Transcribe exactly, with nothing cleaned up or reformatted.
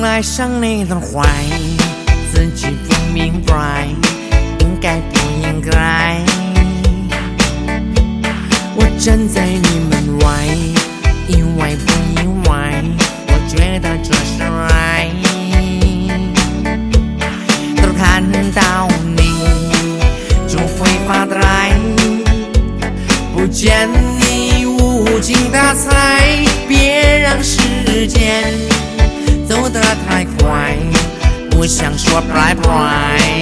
爱上你的坏，自己不明白，应该不应该？我站在你门外，意外不意外？我觉得这是爱。都看到你就会发呆，不见你无精打采，别让时间走得太快，不想说拜拜。